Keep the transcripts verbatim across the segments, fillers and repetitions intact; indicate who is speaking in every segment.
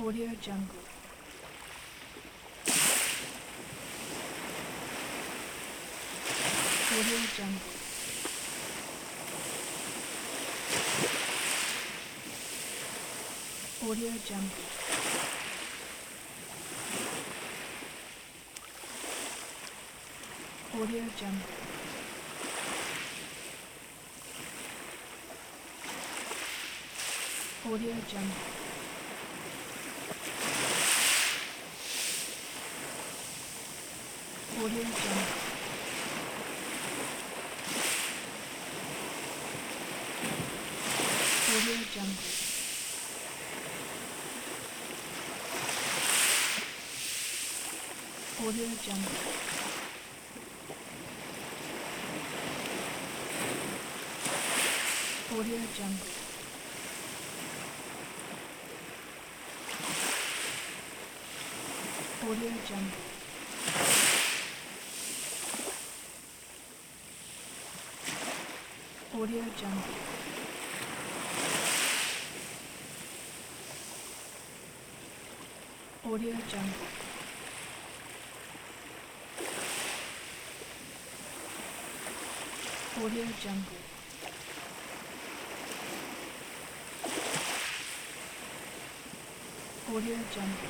Speaker 1: Audio Jungle. Audio Jungle. Audio Jungle. Audio Jungle. Audio Jungle. Audio Jungle. Audio Jungle. Audio Jungle. Audio Jungle. Audio Jungle. Audio Jungle. Audio Jungle. Audio Jungle. Audio Jungle.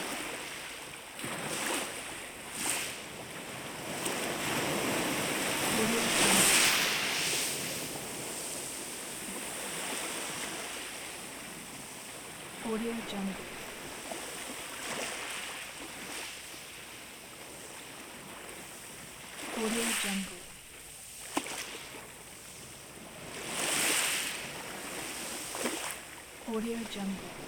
Speaker 1: Audio Jungle. Audio Jungle. Audio Jungle. Audio Jungle.